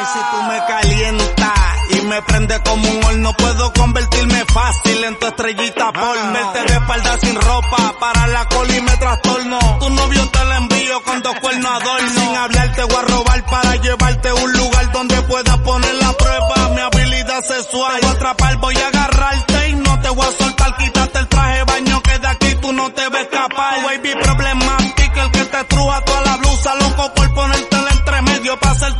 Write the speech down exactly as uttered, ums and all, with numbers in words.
si tú me calientas y me prende como un horno, puedo convertirme fácil en tu estrellita porno. Verte de espalda sin ropa, para la cola y me trastorno. Tu novio te la envío con dos cuernos adorno. Sin hablar te voy a robar para llevarte a un lugar donde puedas poner la prueba mi habilidad sexual. Te voy a atrapar, voy a agarrarte y no te voy a soltar. Quítate el traje de baño que de aquí tú no te ves escapar. Baby problemática, el que te truja toda la blusa, loco por ponértela entre medio para hacerte